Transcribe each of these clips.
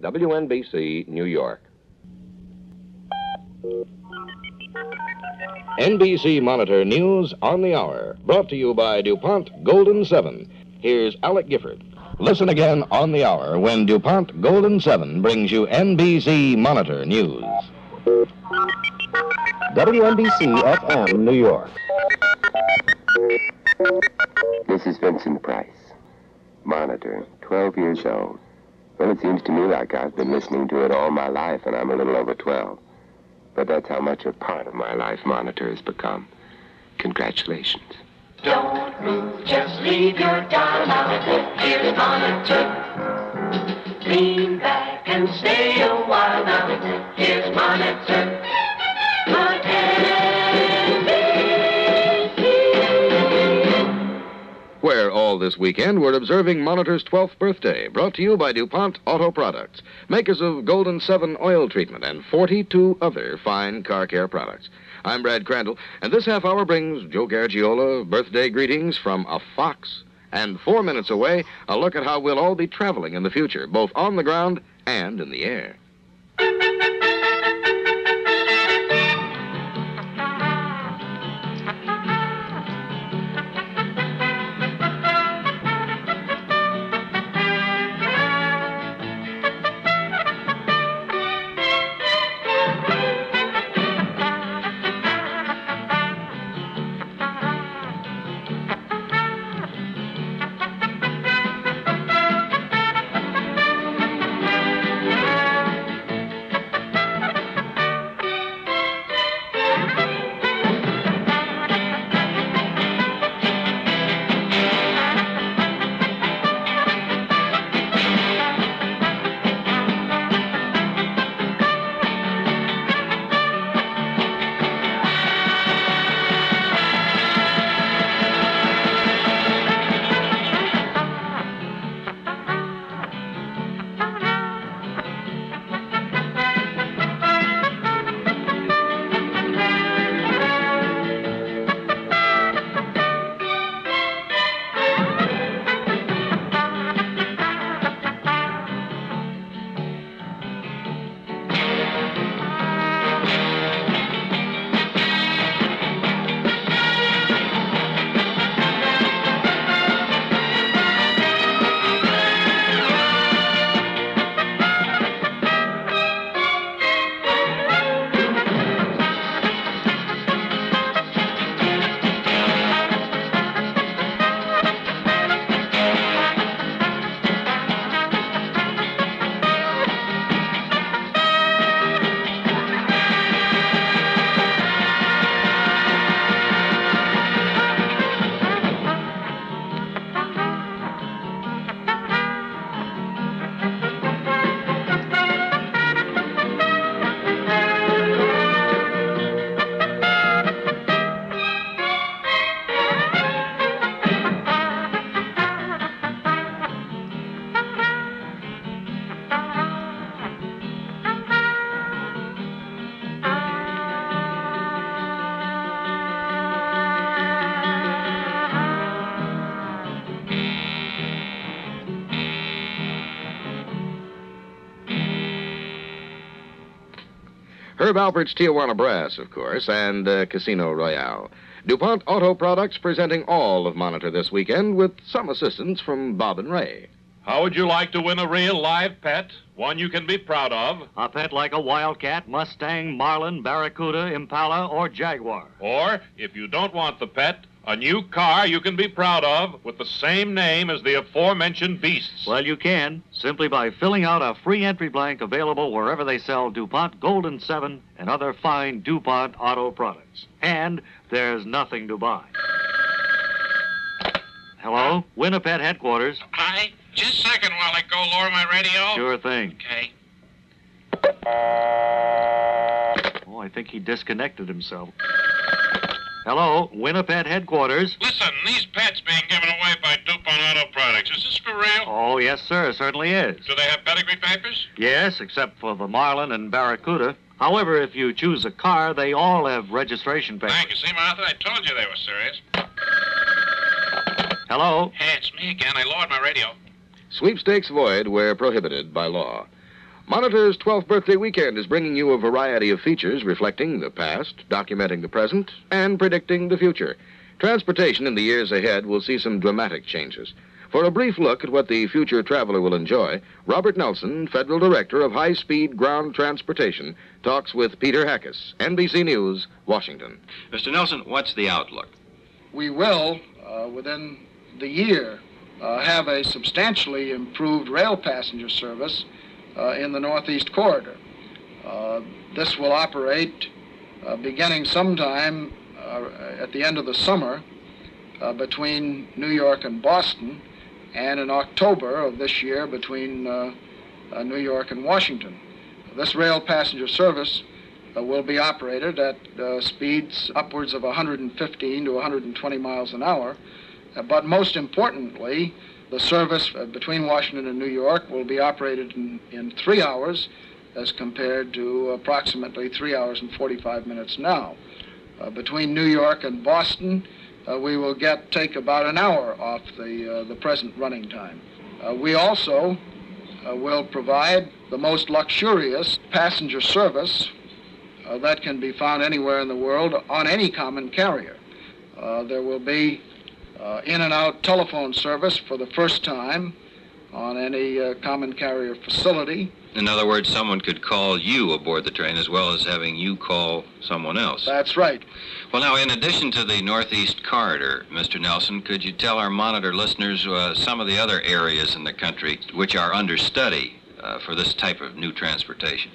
WNBC, New York. NBC Monitor News on the Hour, brought to you by DuPont Golden 7. Here's Alec Gifford. Listen again on the hour when DuPont Golden 7 brings you NBC Monitor News. WNBC FM, New York. This is Vincent Price, Monitor, 12 years old. Well, it seems to me like I've been listening to it all my life, and I'm a little over 12. But that's how much a part of my life Monitor has become. Congratulations. Don't move, just leave your dial out. Here's Monitor. Lean back and stay a while now. Here's Monitor. My NBC. Where all this weekend we're observing Monitor's 12th birthday, brought to you by DuPont Auto Products, makers of Golden 7 oil treatment and 42 other fine car care products. I'm Brad Crandall, and this half hour brings Joe Garagiola birthday greetings from a fox. And 4 minutes away, a look at how we'll all be traveling in the future, both on the ground and in the air. Herb Alpert's Tijuana Brass, of course, and Casino Royale. DuPont Auto Products presenting all of Monitor this weekend with some assistance from Bob and Ray. How would you like to win a real live pet? One you can be proud of? A pet like a Wildcat, Mustang, Marlin, Barracuda, Impala, or Jaguar. Or, if you don't want the pet, a new car you can be proud of with the same name as the aforementioned beasts. Well, you can, simply by filling out a free entry blank available wherever they sell DuPont Golden 7 and other fine DuPont auto products. And there's nothing to buy. Hello? Winnipet headquarters. Hi. Just a second while I go lower my radio. Sure thing. Okay. Oh, I think he disconnected himself. Hello, Winnipet headquarters. Listen, these pets being given away by DuPont Auto Products, is this for real? Oh, yes, sir, certainly is. Do they have pedigree papers? Yes, except for the Marlin and Barracuda. However, if you choose a car, they all have registration papers. Thank you. See, Martha, I told you they were serious. Hello? Hey, it's me again. I lowered my radio. Sweepstakes void where prohibited by law. Monitor's 12th birthday weekend is bringing you a variety of features reflecting the past, documenting the present, and predicting the future. Transportation in the years ahead will see some dramatic changes. For a brief look at what the future traveler will enjoy, Robert Nelson, Federal Director of High-Speed Ground Transportation, talks with Peter Hackus, NBC News, Washington. Mr. Nelson, what's the outlook? We will, within the year, have a substantially improved rail passenger service in the Northeast Corridor. This will operate beginning sometime at the end of the summer between New York and Boston, and in October of this year between New York and Washington. This rail passenger service will be operated at speeds upwards of 115 to 120 miles an hour, but most importantly, the service between Washington and New York will be operated in 3 hours as compared to approximately 3 hours and 45 minutes now. Between New York and Boston, we will take about an hour off the present running time. We also will provide the most luxurious passenger service that can be found anywhere in the world on any common carrier. There will be in and out telephone service for the first time on any common carrier facility. In other words, someone could call you aboard the train as well as having you call someone else. That's right. Well, now, in addition to the Northeast Corridor, Mr. Nelson, could you tell our Monitor listeners some of the other areas in the country which are under study for this type of new transportation?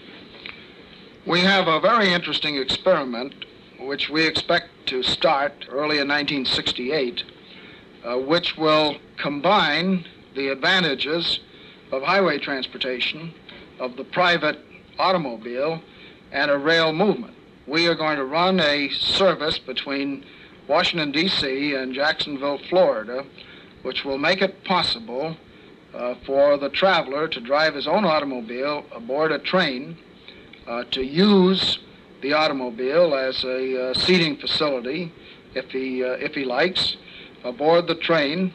We have a very interesting experiment which we expect to start early in 1968, which will combine the advantages of highway transportation, of the private automobile, and a rail movement. We are going to run a service between Washington, D.C. and Jacksonville, Florida, which will make it possible for the traveler to drive his own automobile aboard a train, to use the automobile as a seating facility, if he likes, aboard the train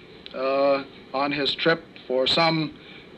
on his trip for some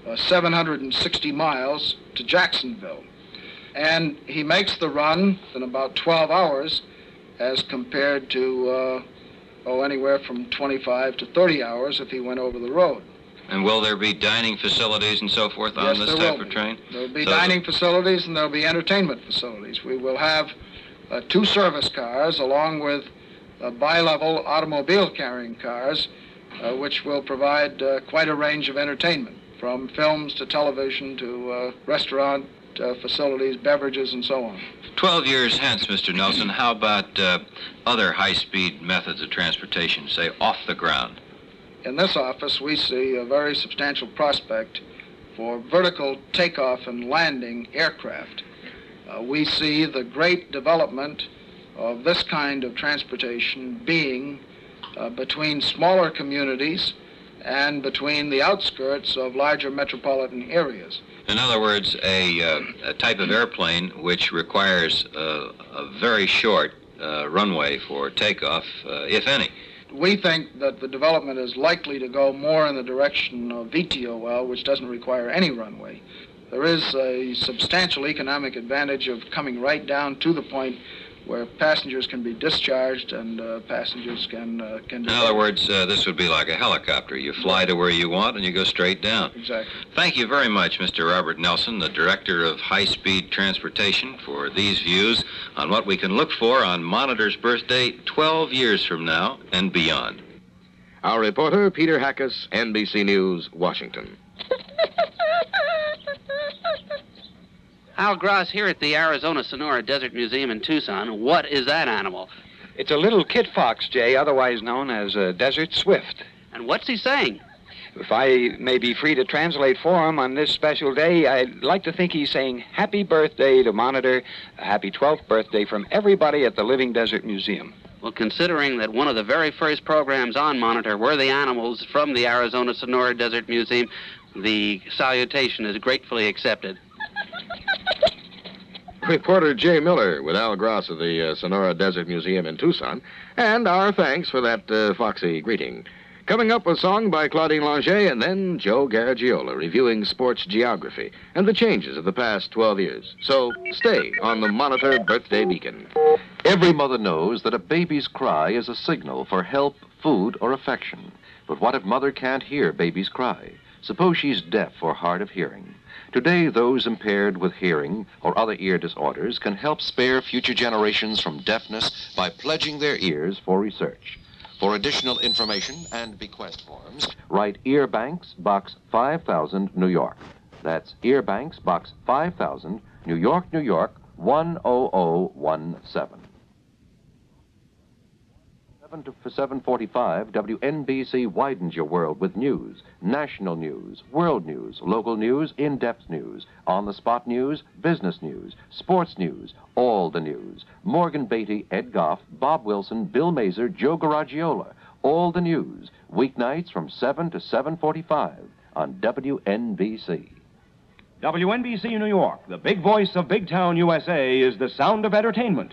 760 miles to Jacksonville. And he makes the run in about 12 hours as compared to anywhere from 25 to 30 hours if he went over the road. And will there be dining facilities and so forth on this type of train? There will be dining facilities and there will be entertainment facilities. We will have 2 service cars along with bi-level automobile carrying cars, which will provide quite a range of entertainment, from films to television to restaurant facilities, beverages, and so on. 12 years hence, Mr. Nelson, how about other high-speed methods of transportation, say off the ground? In this office, we see a very substantial prospect for vertical takeoff and landing aircraft. We see the great development of this kind of transportation being between smaller communities and between the outskirts of larger metropolitan areas. In other words, a type of airplane which requires a very short runway for takeoff, if any. We think that the development is likely to go more in the direction of VTOL, which doesn't require any runway. There is a substantial economic advantage of coming right down to the point where passengers can be discharged and passengers can In other words, this would be like a helicopter. You fly to where you want and you go straight down. Exactly. Thank you very much, Mr. Robert Nelson, the Director of High-Speed Transportation, for these views on what we can look for on Monitor's birthday 12 years from now and beyond. Our reporter, Peter Hackus, NBC News, Washington. Al Gross here at the Arizona Sonora Desert Museum in Tucson. What is that animal? It's a little kit fox, Jay, otherwise known as a desert swift. And what's he saying? If I may be free to translate for him on this special day, I'd like to think he's saying happy birthday to Monitor, a happy 12th birthday from everybody at the Living Desert Museum. Well, considering that one of the very first programs on Monitor were the animals from the Arizona Sonora Desert Museum, the salutation is gratefully accepted. Reporter Jay Miller with Al Gross of the Sonora Desert Museum in Tucson, and our thanks for that foxy greeting. Coming up, a song by Claudine Lange, and then Joe Garagiola reviewing sports geography and the changes of the past 12 years. So stay on the Monitor Birthday Beacon. Every mother knows that a baby's cry is a signal for help, food, or affection. But what if mother can't hear baby's cry? Suppose she's deaf or hard of hearing. Today, those impaired with hearing or other ear disorders can help spare future generations from deafness by pledging their ears for research. For additional information and bequest forms, write Ear Banks, Box 5000, New York. That's Ear Banks, Box 5000, New York, New York, 10017. 7 to 7:45, WNBC widens your world with news, national news, world news, local news, in-depth news, on-the-spot news, business news, sports news, all the news. Morgan Beatty, Ed Goff, Bob Wilson, Bill Mazer, Joe Garagiola, all the news, weeknights from 7 to 7:45 on WNBC. WNBC New York, the big voice of Big Town USA, is the sound of entertainment.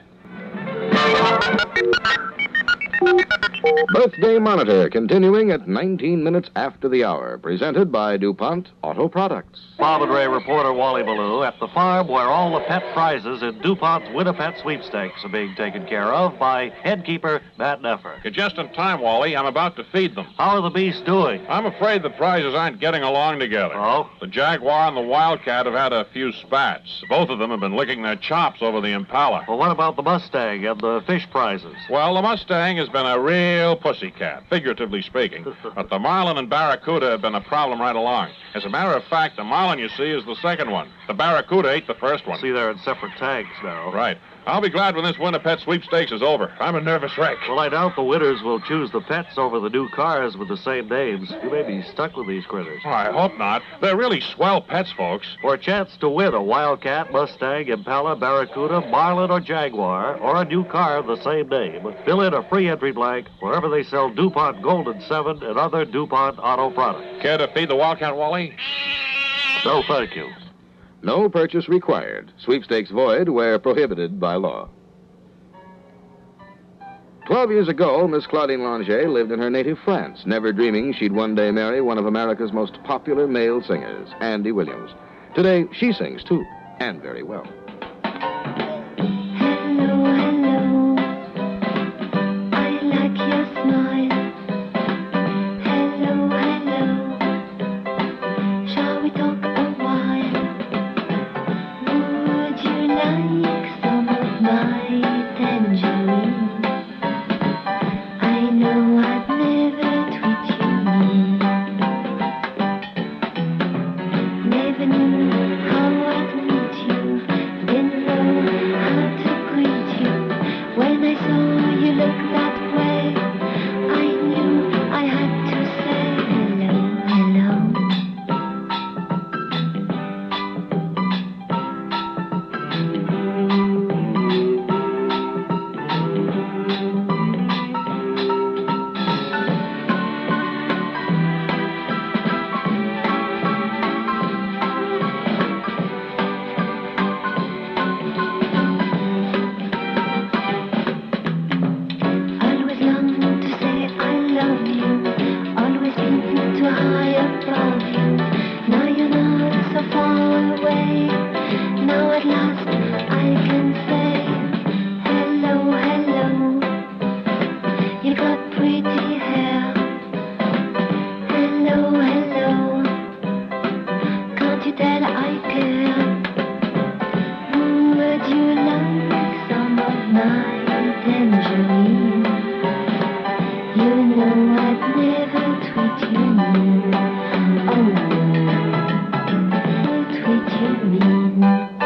Birthday Monitor, continuing at 19 minutes after the hour, presented by DuPont Auto Products. Bob and Ray reporter Wally Ballou at the farm where all the pet prizes in DuPont's Win-A-Pet sweepstakes are being taken care of by headkeeper Matt Neffer. You're just in time, Wally. I'm about to feed them. How are the beasts doing? I'm afraid the prizes aren't getting along together. Oh? The Jaguar and the Wildcat have had a few spats. Both of them have been licking their chops over the Impala. Well, what about the Mustang and the fish prizes? Well, the Mustang has been a real pussycat, figuratively speaking. But the Marlin and Barracuda have been a problem right along. As a matter of fact, the Marlin, you see, is the second one. The Barracuda ate the first one. See, they're in separate tanks now. Right. I'll be glad when this Win-A-Pet sweepstakes is over. I'm a nervous wreck. Well, I doubt the winners will choose the pets over the new cars with the same names. You may be stuck with these critters. Oh, I hope not. They're really swell pets, folks. For a chance to win a Wildcat, Mustang, Impala, Barracuda, Marlin, or Jaguar, or a new car of the same name, fill in a free entry blank wherever they sell DuPont Golden 7 and other DuPont auto products. Care to feed the Wildcat, Wally? No, thank you. No purchase required. Sweepstakes void where prohibited by law. 12 years ago, Miss Claudine Lange lived in her native France, never dreaming she'd one day marry one of America's most popular male singers, Andy Williams. Today, she sings, too, and very well. Hello, hello, I like your smile. Hello, hello, shall we talk a while? Would you like some of my tangerine? I know I'd never treat you mean. Never knew how I'd meet you, didn't know how to greet you. When I saw you look that way, I knew I had to say hello, hello. Always long to say I love you, always been too high above you. Now you're not so far away, now at last I can say hello, hello. You got pretty hair, hello, hello. Can't you tell I care? Would you like some of my tangerine? You know I'd never treat you mean. Oh, treat you mean.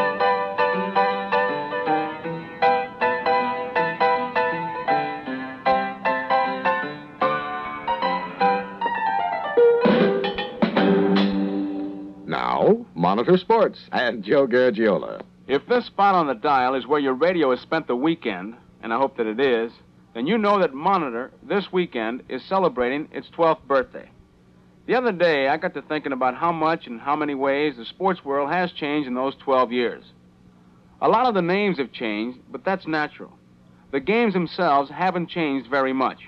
Now, Monitor Sports and Joe Garagiola. If this spot on the dial is where your radio has spent the weekend, and I hope that it is, then you know that Monitor this weekend is celebrating its 12th birthday. The other day, I got to thinking about how much and how many ways the sports world has changed in those 12 years. A lot of the names have changed, but that's natural. The games themselves haven't changed very much.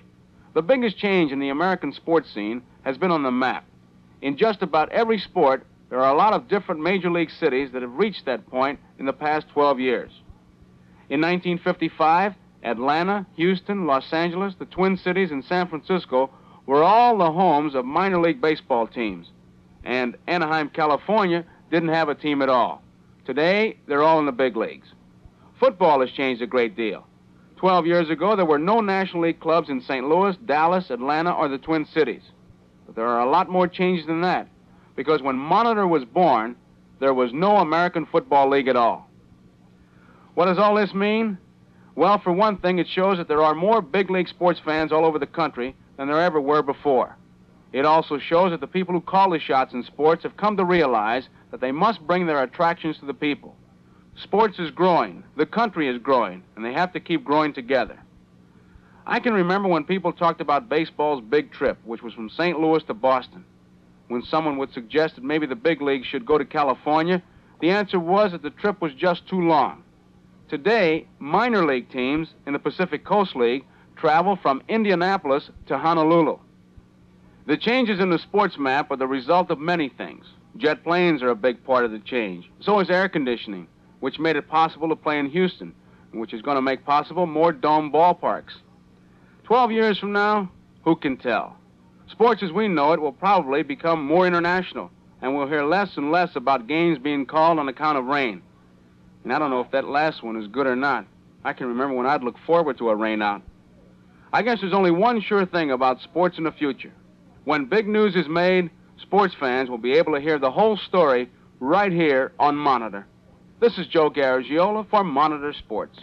The biggest change in the American sports scene has been on the map. In just about every sport, there are a lot of different major league cities that have reached that point in the past 12 years. In 1955, Atlanta, Houston, Los Angeles, the Twin Cities, and San Francisco were all the homes of minor league baseball teams. And Anaheim, California, didn't have a team at all. Today, they're all in the big leagues. Football has changed a great deal. 12 years ago, there were no National League clubs in St. Louis, Dallas, Atlanta, or the Twin Cities. But there are a lot more changes than that, because when Monitor was born, there was no American Football League at all. What does all this mean? Well, for one thing, it shows that there are more big league sports fans all over the country than there ever were before. It also shows that the people who call the shots in sports have come to realize that they must bring their attractions to the people. Sports is growing, the country is growing, and they have to keep growing together. I can remember when people talked about baseball's big trip, which was from St. Louis to Boston. When someone would suggest that maybe the big leagues should go to California, the answer was that the trip was just too long. Today, minor league teams in the Pacific Coast League travel from Indianapolis to Honolulu. The changes in the sports map are the result of many things. Jet planes are a big part of the change. So is air conditioning, which made it possible to play in Houston, and which is going to make possible more dome ballparks. 12 years from now, who can tell? Sports as we know it will probably become more international, and we'll hear less and less about games being called on account of rain. And I don't know if that last one is good or not. I can remember when I'd look forward to a rain out. I guess there's only one sure thing about sports in the future. When big news is made, sports fans will be able to hear the whole story right here on Monitor. This is Joe Garagiola for Monitor Sports.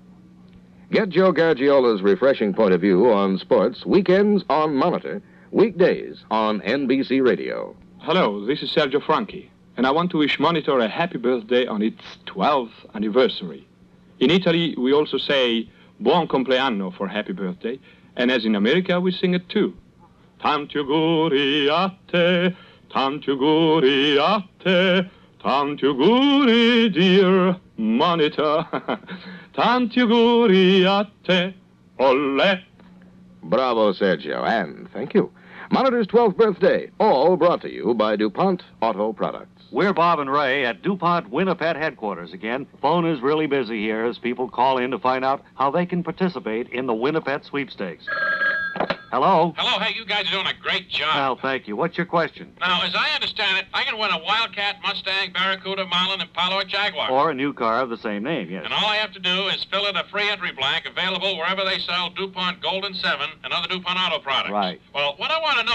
Get Joe Garagiola's refreshing point of view on sports weekends on Monitor, weekdays on NBC Radio. Hello, this is Sergio Franchi, and I want to wish Monitor a happy birthday on its 12th anniversary. In Italy, we also say buon compleanno for happy birthday, and as in America, we sing it too. Tanti auguri a te, tanti auguri a te, tanti auguri, dear Monitor. Tanti auguri a te, ole. Bravo, Sergio, and thank you. Monitor's 12th birthday, all brought to you by DuPont Auto Products. We're Bob and Ray at DuPont Winnipeg headquarters again. The phone is really busy here as people call in to find out how they can participate in the Winnipeg sweepstakes. Hello? Hello, hey, you guys are doing a great job. Well, thank you. What's your question? Now, as I understand it, I can win a Wildcat, Mustang, Barracuda, Marlin, Impala, or Jaguar. Or a new car of the same name, yes. And all I have to do is fill in a free entry blank available wherever they sell DuPont Golden 7 and other DuPont auto products. Right. Well, what I want to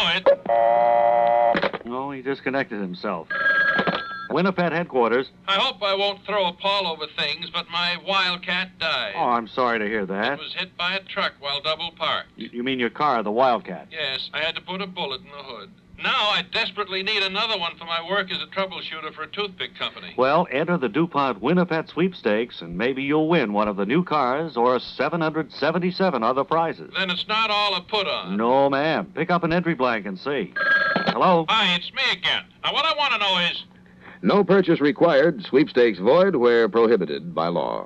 know is... Oh, he disconnected himself. Winnipeg headquarters. I hope I won't throw a pall over things, but my Wildcat died. Oh, I'm sorry to hear that. It was hit by a truck while double parked. You mean your car, the Wildcat? Yes, I had to put a bullet in the hood. Now I desperately need another one for my work as a troubleshooter for a toothpick company. Well, enter the DuPont Winnipeg sweepstakes, and maybe you'll win one of the new cars or 777 other prizes. Then it's not all a put-on. No, ma'am. Pick up an entry blank and see. Hello? Hi, it's me again. Now, what I want to know is... No purchase required, sweepstakes void where prohibited by law.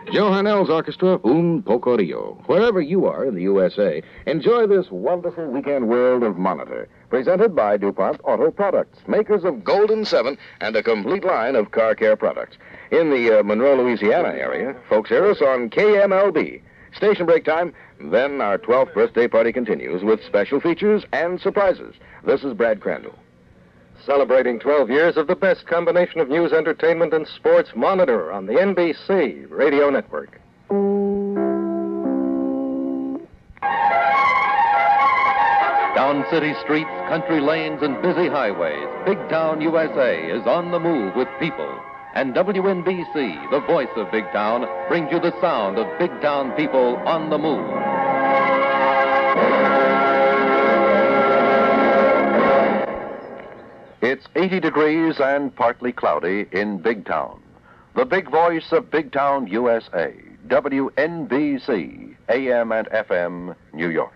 Joe Harnell's orchestra, Un Poco Rio. Wherever you are in the USA, enjoy this wonderful weekend world of Monitor. Presented by DuPont Auto Products, makers of Golden 7 and a complete line of car care products. In the Monroe, Louisiana area, folks hear us on KMLB. Station break time, then our 12th birthday party continues with special features and surprises. This is Brad Crandall. Celebrating 12 years of the best combination of news, entertainment, and sports, Monitor on the NBC Radio Network. Down city streets, country lanes, and busy highways, Big Town USA is on the move with people. And WNBC, the voice of Big Town, brings you the sound of Big Town people on the move. It's 80 degrees and partly cloudy in Big Town. The big voice of Big Town USA, WNBC, AM and FM, New York.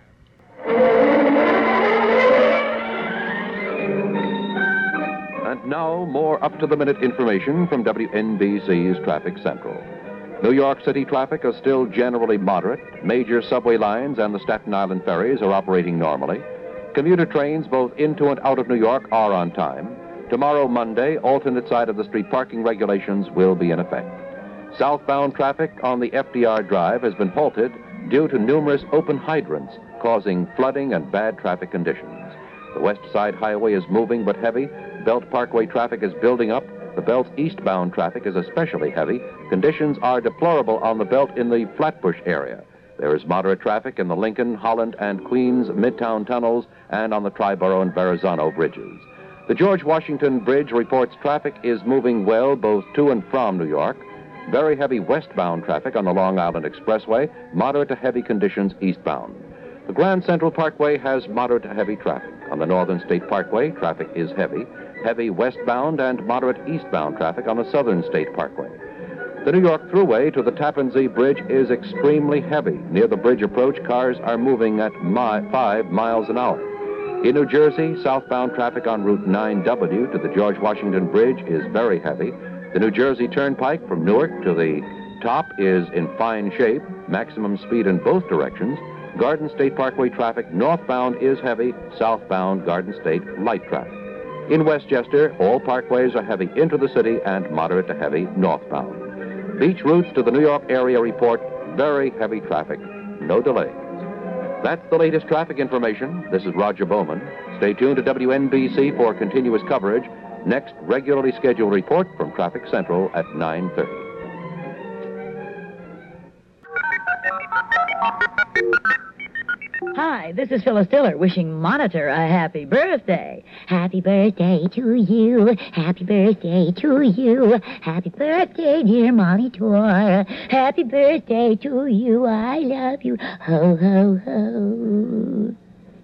And now, more up-to-the-minute information from WNBC's Traffic Central. New York City traffic is still generally moderate. Major subway lines and the Staten Island ferries are operating normally. Commuter trains both into and out of New York are on time. Tomorrow, Monday, alternate side of the street parking regulations will be in effect. Southbound traffic on the FDR Drive has been halted due to numerous open hydrants causing flooding and bad traffic conditions. The West Side Highway is moving but heavy. Belt Parkway traffic is building up. The Belt's eastbound traffic is especially heavy. Conditions are deplorable on the Belt in the Flatbush area. There is moderate traffic in the Lincoln, Holland, and Queens Midtown tunnels and on the Triborough and Verrazano bridges. The George Washington Bridge reports traffic is moving well both to and from New York. Very heavy westbound traffic on the Long Island Expressway, moderate to heavy conditions eastbound. The Grand Central Parkway has moderate to heavy traffic. On the Northern State Parkway, traffic is heavy. Heavy westbound and moderate eastbound traffic on the Southern State Parkway. The New York Thruway to the Tappan Zee Bridge is extremely heavy. Near the bridge approach, cars are moving at 5 miles an hour. In New Jersey, southbound traffic on Route 9W to the George Washington Bridge is very heavy. The New Jersey Turnpike from Newark to the top is in fine shape, maximum speed in both directions. Garden State Parkway traffic northbound is heavy, southbound Garden State light traffic. In Westchester, all parkways are heavy into the city and moderate to heavy northbound. Beach routes to the New York area report very heavy traffic, no delays. That's the latest traffic information. This is Roger Bowman. Stay tuned to WNBC for continuous coverage. Next regularly scheduled report from Traffic Central at 9:30. Hi, this is Phyllis Diller wishing Monitor a happy birthday. Happy birthday to you. Happy birthday to you. Happy birthday, dear Monitor. Happy birthday to you. I love you. Ho, ho, ho.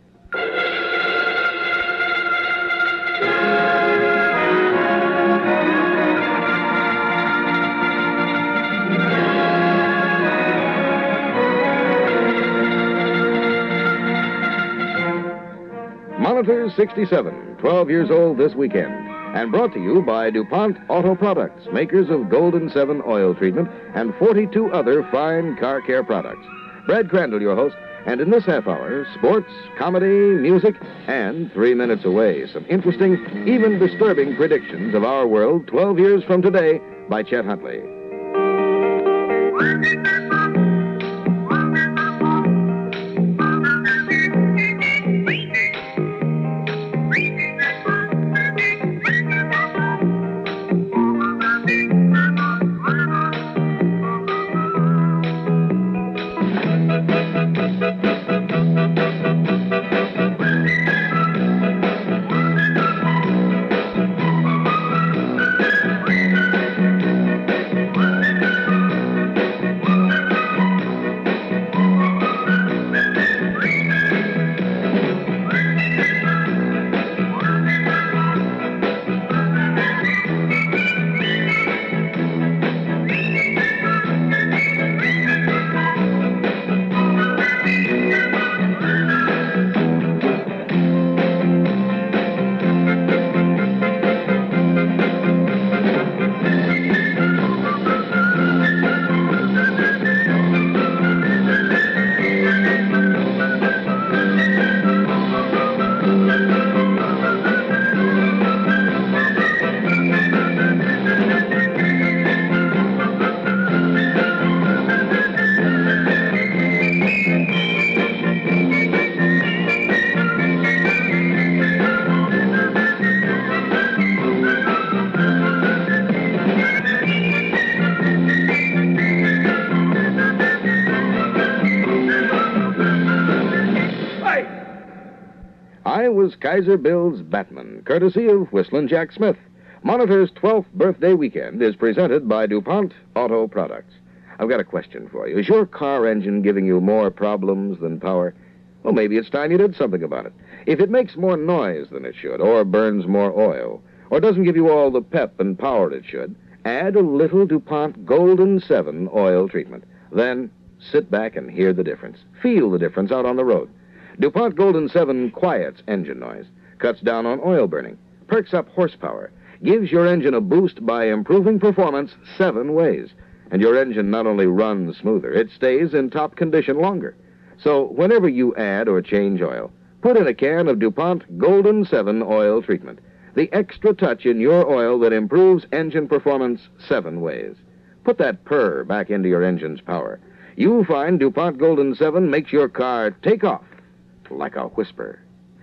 Monitor 67, 12 years old this weekend, and brought to you by DuPont Auto Products, makers of Golden 7 oil treatment and 42 other fine car care products. Brad Crandall, your host, and in this half hour, sports, comedy, music, and 3 minutes away, some interesting, even disturbing predictions of our world 12 years from today by Chet Huntley. I was Kaiser Bill's Batman, courtesy of Whistling Jack Smith. Monitor's 12th birthday weekend is presented by DuPont Auto Products. I've got a question for you. Is your car engine giving you more problems than power? Well, maybe it's time you did something about it. If it makes more noise than it should, or burns more oil, or doesn't give you all the pep and power it should, add a little DuPont Golden 7 oil treatment. Then sit back and hear the difference. Feel the difference out on the road. DuPont Golden 7 quiets engine noise, cuts down on oil burning, perks up horsepower, gives your engine a boost by improving performance 7 ways. And your engine not only runs smoother, it stays in top condition longer. So whenever you add or change oil, put in a can of DuPont Golden 7 oil treatment. The extra touch in your oil that improves engine performance 7 ways. Put that purr back into your engine's power. You'll find DuPont Golden 7 makes your car take off like a whisper.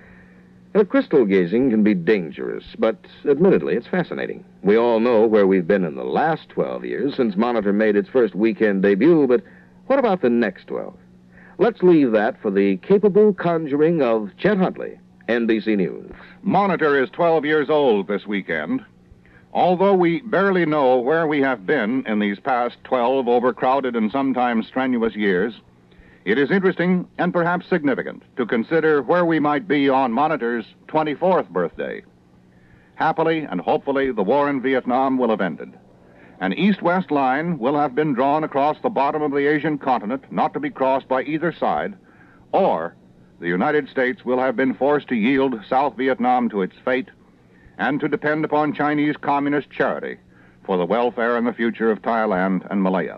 Crystal gazing can be dangerous, but admittedly, it's fascinating. We all know where we've been in the last 12 years since Monitor made its first weekend debut, but what about the next 12? Let's leave that for the capable conjuring of Chet Huntley, NBC News. Monitor is 12 years old this weekend. Although we barely know where we have been in these past 12 overcrowded and sometimes strenuous years, it is interesting and perhaps significant to consider where we might be on Monitor's 24th birthday. Happily and hopefully, the war in Vietnam will have ended. An east-west line will have been drawn across the bottom of the Asian continent, not to be crossed by either side, or the United States will have been forced to yield South Vietnam to its fate and to depend upon Chinese communist charity for the welfare and the future of Thailand and Malaya.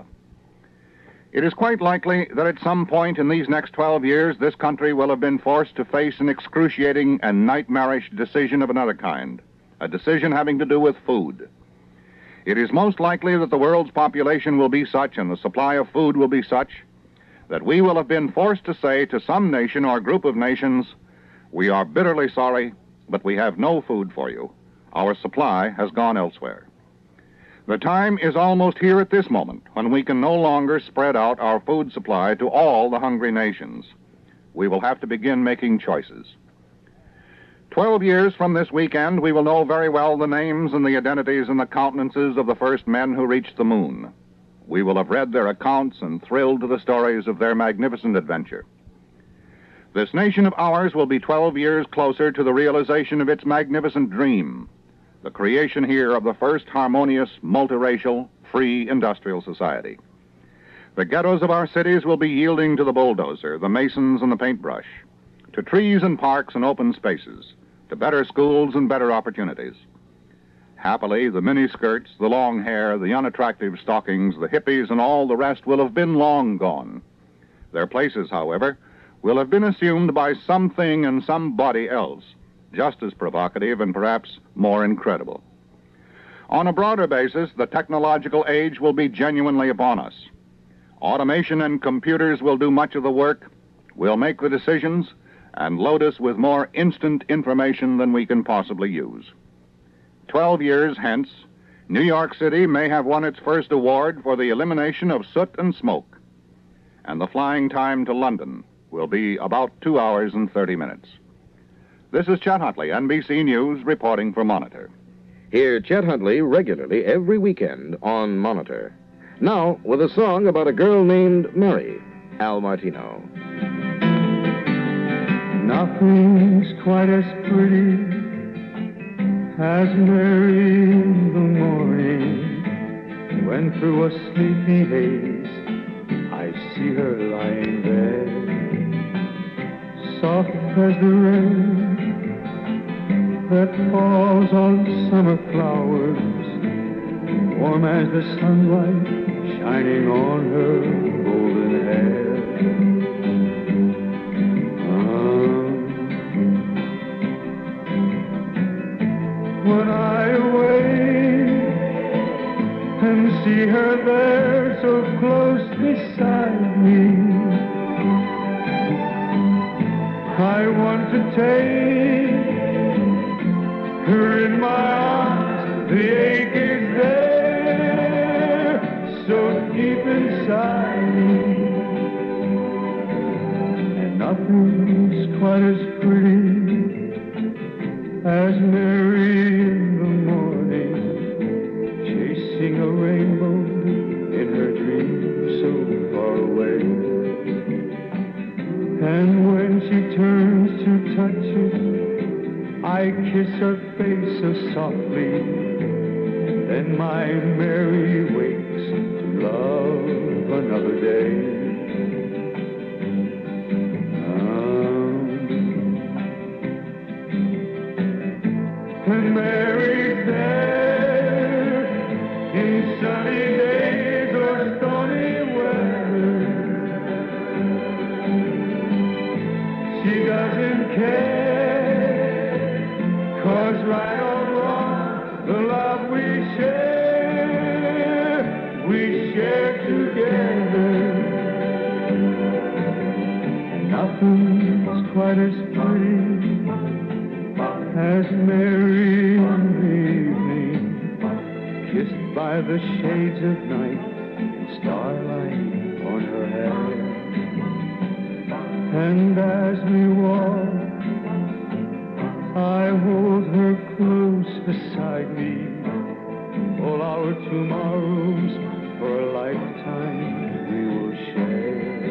It is quite likely that at some point in these next 12 years, this country will have been forced to face an excruciating and nightmarish decision of another kind, a decision having to do with food. It is most likely that the world's population will be such and the supply of food will be such that we will have been forced to say to some nation or group of nations, "We are bitterly sorry, but we have no food for you. Our supply has gone elsewhere." The time is almost here at this moment when we can no longer spread out our food supply to all the hungry nations. We will have to begin making choices. 12 years from this weekend, we will know very well the names and the identities and the countenances of the first men who reached the moon. We will have read their accounts and thrilled to the stories of their magnificent adventure. This nation of ours will be 12 years closer to the realization of its magnificent dream, the creation here of the first harmonious, multiracial, free industrial society. The ghettos of our cities will be yielding to the bulldozer, the masons and the paintbrush, to trees and parks and open spaces, to better schools and better opportunities. Happily, the miniskirts, the long hair, the unattractive stockings, the hippies, and all the rest will have been long gone. Their places, however, will have been assumed by something and somebody else, just as provocative and perhaps more incredible. On a broader basis, the technological age will be genuinely upon us. Automation and computers will do much of the work, will make the decisions, and load us with more instant information than we can possibly use. 12 years hence, New York City may have won its first award for the elimination of soot and smoke, and the flying time to London will be about 2 hours and 30 minutes. This is Chet Huntley, NBC News, reporting for Monitor. Hear Chet Huntley regularly every weekend on Monitor. Now, with a song about a girl named Mary, Al Martino. Nothing's quite as pretty as Mary in the morning, when through a sleepy haze I see her lying there, soft as the rain that falls on summer flowers, warm as the sunlight shining on her golden hair. When I awake and see her there so close beside me, I want to take her in my arms. The ache is there, so deep inside me, and nothing's quite as pretty as Mary in the morning, chasing a rainbow in her dream so far away. And when she turns to touch it, I kiss her face so softly. Then my Mary wakes to love another day. And Mary's there in sunny days or stormy weather. She doesn't care, 'cause right or wrong, the love we share together. And nothing's quite as pretty as Mary in the evening, kissed by the shades of night and starlight on her hair. And as we walk, I hold her close beside me. All our tomorrows for a lifetime we will share.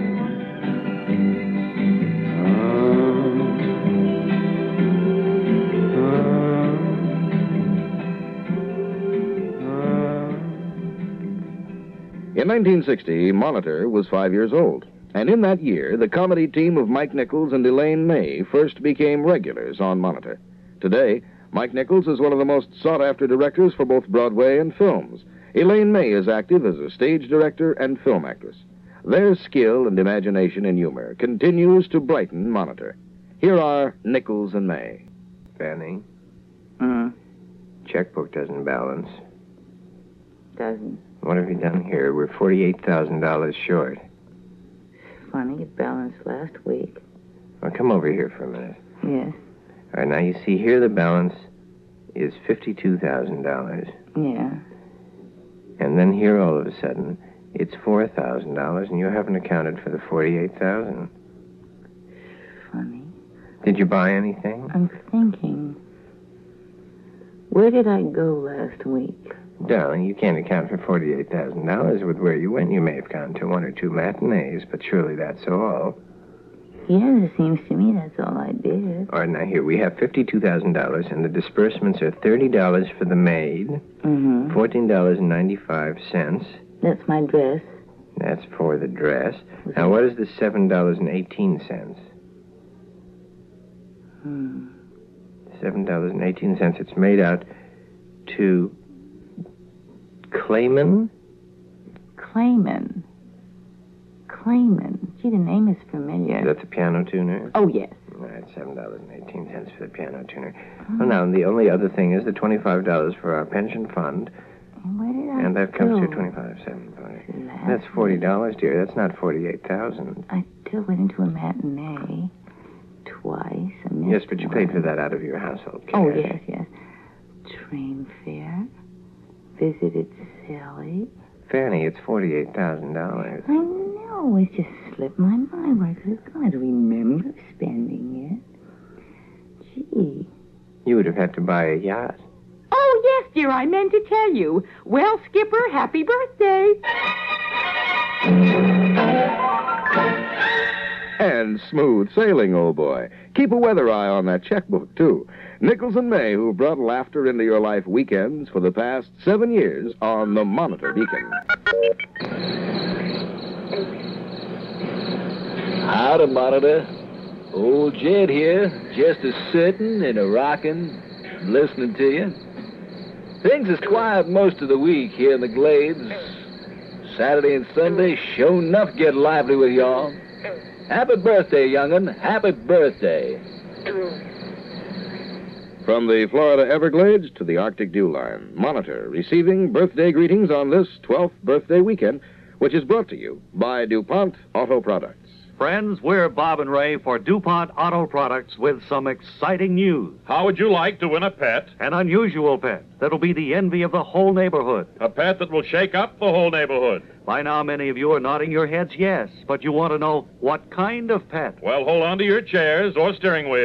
In 1960, Monitor was 5 years old. And in that year, the comedy team of Mike Nichols and Elaine May first became regulars on Monitor. Today, Mike Nichols is one of the most sought-after directors for both Broadway and films. Elaine May is active as a stage director and film actress. Their skill and imagination in humor continues to brighten Monitor. Here are Nichols and May. Fanny? Checkbook doesn't balance. Doesn't. What have you done here? We're $48,000 short. Funny, it balanced last week. Well, come over here for a minute. Yes. All right, now you see here the balance is $52,000. Yeah. And then here all of a sudden it's $4,000 and you haven't accounted for the $48,000. Funny. Did you buy anything? I'm thinking. Where did I go last week? Darling, you can't account for $48,000 with where you went. You may have gone to one or two matinees, but surely that's all. Yes, it seems to me that's all I did. All right, now here, we have $52,000, and the disbursements are $30 for the maid, $14.95. That's my dress. That's for the dress. Now, what is the $7.18? $7.18. It's made out to Clayman? Clayman. Gee, the name is familiar. Is that the piano tuner? Oh, yes. All right, $7.18 for the piano tuner. Well, now, the only other thing is the $25 for our pension fund. And where did I And that go? comes to $25.70. That's $40, dear. That's not $48,000. I still went into a matinee twice. And Yes, but you paid for that out of your household cash. Oh, yes. Train fare. Visited Sally. Fanny, it's $48,000. I know. It just slipped my mind where I could have gone to remember spending it. Gee. You would have had to buy a yacht. Oh, yes, dear, I meant to tell you. Well, Skipper, happy birthday. And smooth sailing, old boy. Keep a weather eye on that checkbook, too. Nichols and May, who brought laughter into your life weekends for the past 7 years on the Monitor Beacon. Howdy, Monitor. Old Jed here, just a-sitting and a-rocking, listening to you. Things is quiet most of the week here in the Glades. Saturday and Sunday, sure enough get lively with y'all. Happy birthday, young'un. Happy birthday. From the Florida Everglades to the Arctic Dew Line, Monitor receiving birthday greetings on this 12th birthday weekend, which is brought to you by DuPont Auto Products. Friends, we're Bob and Ray for DuPont Auto Products with some exciting news. How would you like to win a pet? An unusual pet that'll be the envy of the whole neighborhood. A pet that will shake up the whole neighborhood. By now, many of you are nodding your heads yes, but you want to know what kind of pet. Well, hold on to your chairs or steering wheels,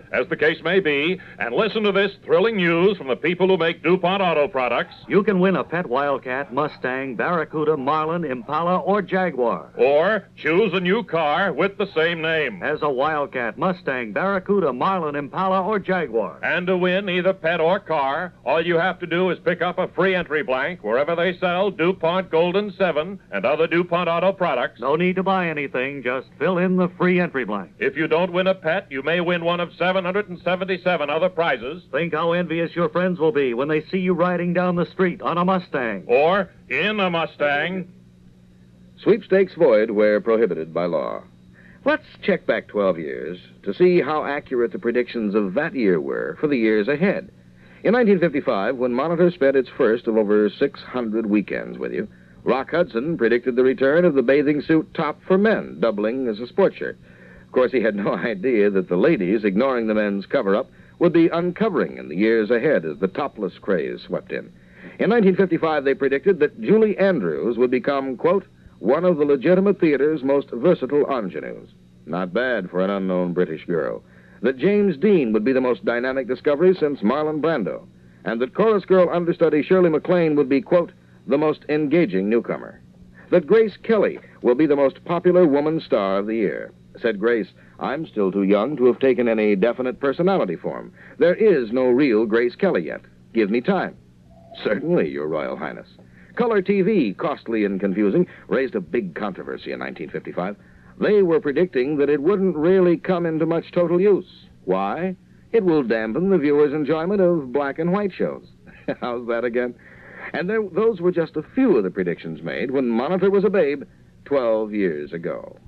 as the case may be, and listen to this thrilling news from the people who make DuPont Auto Products. You can win a pet Wildcat, Mustang, Barracuda, Marlin, Impala, or Jaguar. Or choose a new car with the same name. As a Wildcat, Mustang, Barracuda, Marlin, Impala, or Jaguar. And to win either pet or car, all you have to do is pick up a free entry blank wherever they sell DuPont Golden 7 and other DuPont Auto Products. No need to buy anything, just fill in the free entry blank. If you don't win a pet, you may win one of 777 other prizes. Think how envious your friends will be when they see you riding down the street on a Mustang. Or in a Mustang. Sweepstakes void where prohibited by law. Let's check back 12 years to see how accurate the predictions of that year were for the years ahead. In 1955, when Monitor spent its first of over 600 weekends with you, Rock Hudson predicted the return of the bathing suit top for men, doubling as a sports shirt. Of course, he had no idea that the ladies, ignoring the men's cover-up, would be uncovering in the years ahead as the topless craze swept in. In 1955, they predicted that Julie Andrews would become, quote, one of the legitimate theater's most versatile ingenues. Not bad for an unknown British bureau. That James Dean would be the most dynamic discovery since Marlon Brando. And that chorus girl understudy Shirley MacLaine would be, quote, the most engaging newcomer. That Grace Kelly will be the most popular woman star of the year. Said Grace, I'm still too young to have taken any definite personality form. There is no real Grace Kelly yet. Give me time. Certainly, Your Royal Highness. Color TV, costly and confusing, raised a big controversy in 1955. They were predicting that it wouldn't really come into much total use. Why? It will dampen the viewer's enjoyment of black and white shows. How's that again? And those were just a few of the predictions made when Monitor was a babe 12 years ago.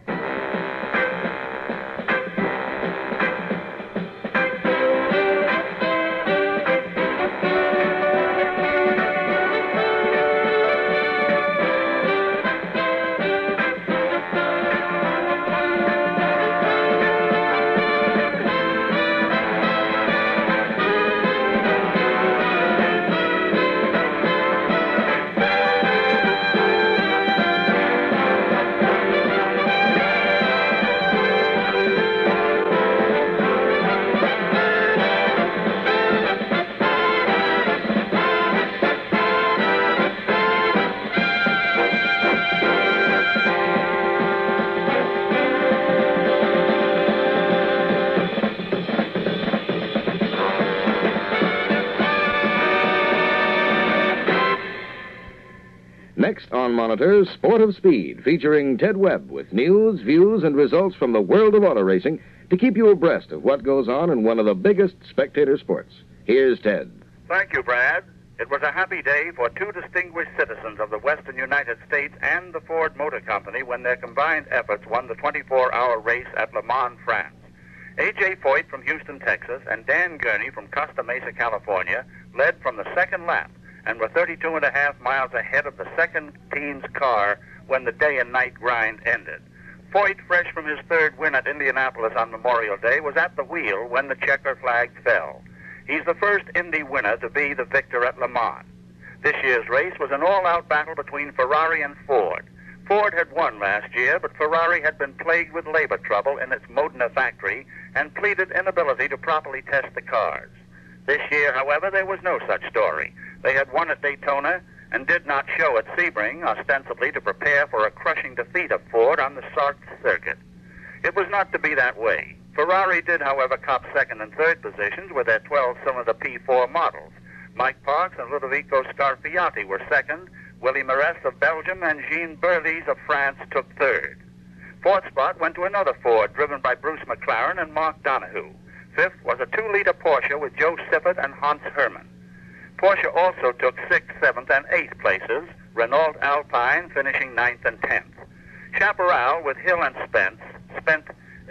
Next on Monitor, Sport of Speed, featuring Ted Webb with news, views, and results from the world of auto racing to keep you abreast of what goes on in one of the biggest spectator sports. Here's Ted. Thank you, Brad. It was a happy day for two distinguished citizens of the western United States and the Ford Motor Company when their combined efforts won the 24-hour race at Le Mans, France. A.J. Foyt from Houston, Texas, and Dan Gurney from Costa Mesa, California, led from the second lap and were 32.5 miles ahead of the second team's car when the day and night grind ended. Foyt, fresh from his third win at Indianapolis on Memorial Day, was at the wheel when the checker flag fell. He's the first Indy winner to be the victor at Le Mans. This year's race was an all-out battle between Ferrari and Ford. Ford had won last year, but Ferrari had been plagued with labor trouble in its Modena factory and pleaded inability to properly test the cars. This year, however, there was no such story. They had won at Daytona and did not show at Sebring, ostensibly to prepare for a crushing defeat of Ford on the Sark circuit. It was not to be that way. Ferrari did, however, cop second and third positions with their 12-cylinder P4 models. Mike Parks and Ludovico Scarfiati were second, Willie Marès of Belgium and Jean Berlies of France took third. Fourth spot went to another Ford driven by Bruce McLaren and Mark Donohue. Fifth was a 2-liter Porsche with Joe Siffert and Hans Hermann. Porsche also took 6th, 7th, and 8th places, Renault Alpine finishing 9th and 10th. Chaparral with Hill and Spence spent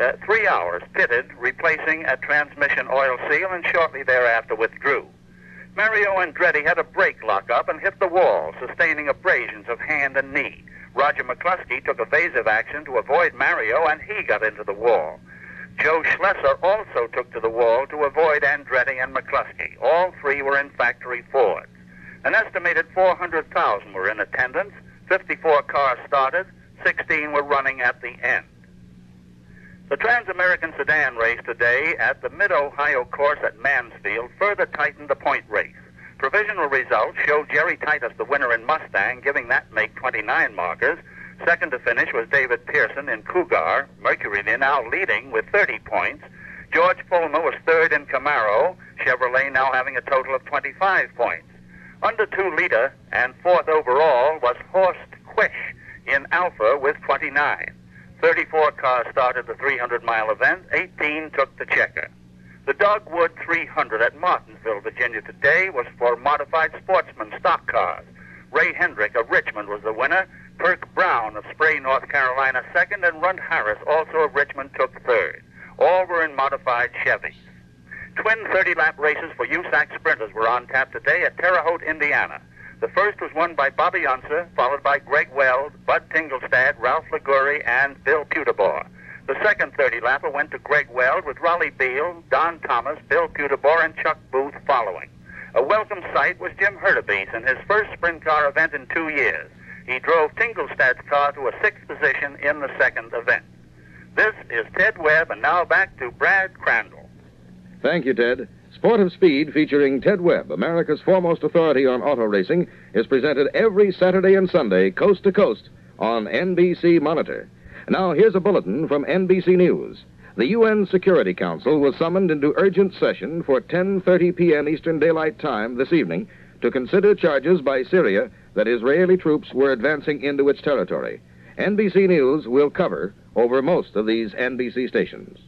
3 hours pitted, replacing a transmission oil seal, and shortly thereafter withdrew. Mario Andretti had a brake lock-up and hit the wall, sustaining abrasions of hand and knee. Roger McCluskey took evasive action to avoid Mario, and he got into the wall. Joe Schlesser also took to the wall to avoid Andretti and McCluskey. All three were in factory Fords. An estimated 400,000 were in attendance, 54 cars started, 16 were running at the end. The Trans-American Sedan race today at the Mid-Ohio course at Mansfield further tightened the point race. Provisional results show Jerry Titus the winner in Mustang, giving that make 29 markers. Second to finish was David Pearson in Cougar, Mercury now leading with 30 points. George Fulmer was third in Camaro, Chevrolet now having a total of 25 points. Under 2 liter and fourth overall was Horst Quish in Alpha with 29. 34 cars started the 300-mile event, 18 took the checker. The Dogwood 300 at Martinsville, Virginia today was for modified sportsman stock cars. Ray Hendrick of Richmond was the winner, Perk Brown of Spray, North Carolina second, and Runt Harris, also of Richmond, took third. All were in modified Chevys. Twin 30-lap races for USAC sprinters were on tap today at Terre Haute, Indiana. The first was won by Bobby Unser, followed by Greg Weld, Bud Tingelstad, Ralph Liguri, and Bill Putabor. The second 30-lapper went to Greg Weld with Raleigh Beal, Don Thomas, Bill Putabor, and Chuck Booth following. A welcome sight was Jim Hurtubise in his first sprint car event in 2 years. He drove Tingelstad's car to a 6th position in the second event. This is Ted Webb, and now back to Brad Crandall. Thank you, Ted. Sport of Speed, featuring Ted Webb, America's foremost authority on auto racing, is presented every Saturday and Sunday, coast to coast, on NBC Monitor. Now, here's a bulletin from NBC News. The UN Security Council was summoned into urgent session for 10:30 p.m. Eastern Daylight Time this evening to consider charges by Syria that Israeli troops were advancing into its territory. NBC News will cover over most of these NBC stations.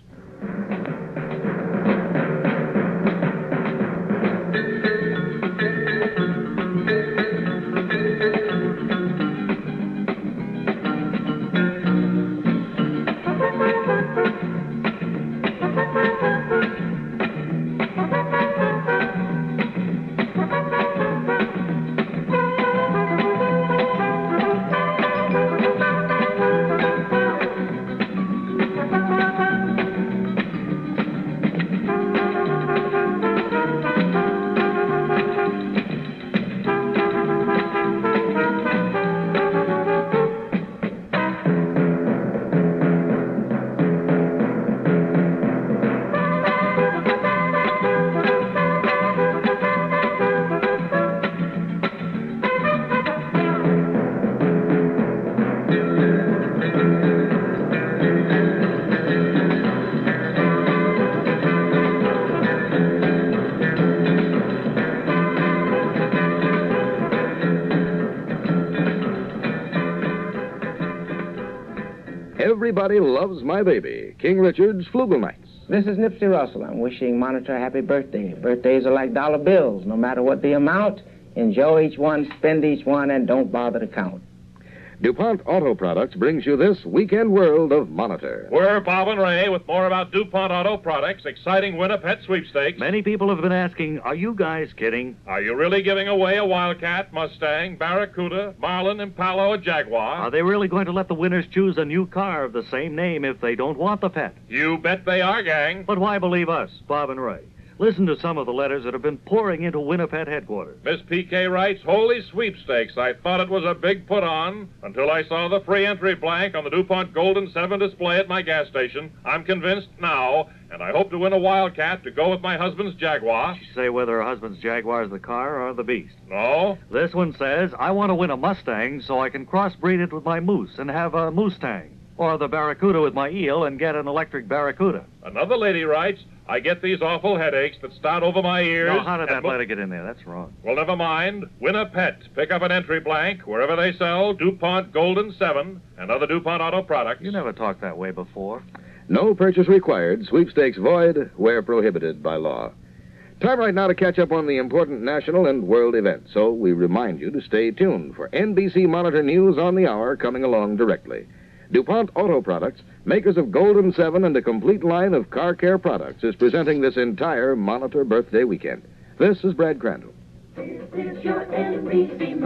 Everybody Loves My Baby, King Richard's Flugel Nights. This is Nipsey Russell. I'm wishing Monitor a happy birthday. Birthdays are like dollar bills. No matter what the amount, enjoy each one, spend each one, and don't bother to count. DuPont Auto Products brings you this weekend world of Monitor. We're Bob and Ray with more about DuPont Auto Products' exciting winter pet sweepstakes. Many people have been asking, are you guys kidding? Are you really giving away a Wildcat, Mustang, Barracuda, Marlin, Impala, or Jaguar? Are they really going to let the winners choose a new car of the same name if they don't want the pet? You bet they are, gang. But why believe us, Bob and Ray? Listen to some of the letters that have been pouring into Winnipet headquarters. Miss P.K. writes, holy sweepstakes, I thought it was a big put-on until I saw the free entry blank on the DuPont Golden 7 display at my gas station. I'm convinced now, and I hope to win a Wildcat to go with my husband's Jaguar. Did you say whether her husband's Jaguar is the car or the beast? No. This one says, I want to win a Mustang so I can crossbreed it with my Moose and have a Moose-tang. Or the Barracuda with my eel and get an electric Barracuda. Another lady writes, I get these awful headaches that start over my ears. No, how did that letter get in there? That's wrong. Well, never mind. Win a pet. Pick up an entry blank wherever they sell DuPont Golden 7 and other DuPont Auto products. You never talked that way before. No purchase required. Sweepstakes void where prohibited by law. Time right now to catch up on the important national and world events. So we remind you to stay tuned for NBC Monitor News on the Hour coming along directly. DuPont Auto Products, makers of Golden 7 and a complete line of car care products, is presenting this entire Monitor birthday weekend. This is Brad Crandall. This is your NBC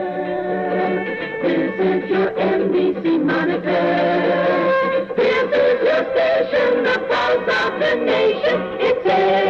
Monitor. This is your NBC Monitor. This is your station, the pulse of the nation. It's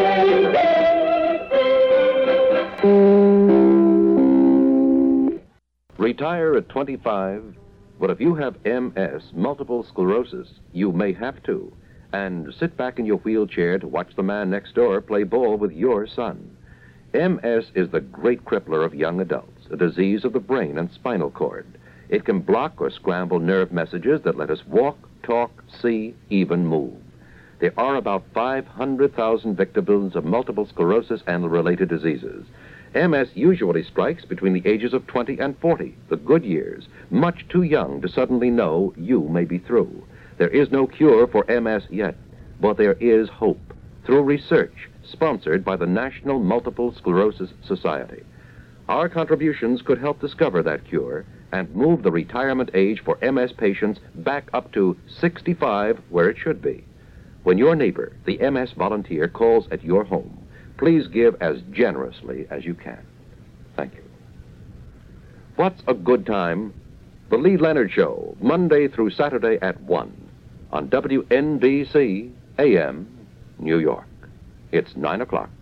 ABC. Retire at 25. But if you have MS, multiple sclerosis, you may have to. and sit back in your wheelchair to watch the man next door play ball with your son. MS is the great crippler of young adults, a disease of the brain and spinal cord. It can block or scramble nerve messages that let us walk, talk, see, even move. There are about 500,000 victims of multiple sclerosis and related diseases. MS usually strikes between the ages of 20 and 40, the good years, much too young to suddenly know you may be through. There is no cure for MS yet, but there is hope through research sponsored by the National Multiple Sclerosis Society. Our contributions could help discover that cure and move the retirement age for MS patients back up to 65, where it should be. When your neighbor, the MS volunteer, calls at your home, please give as generously as you can. Thank you. What's a good time? The Lee Leonard Show, Monday through Saturday at 1 on WNBC AM, New York. It's 9 o'clock.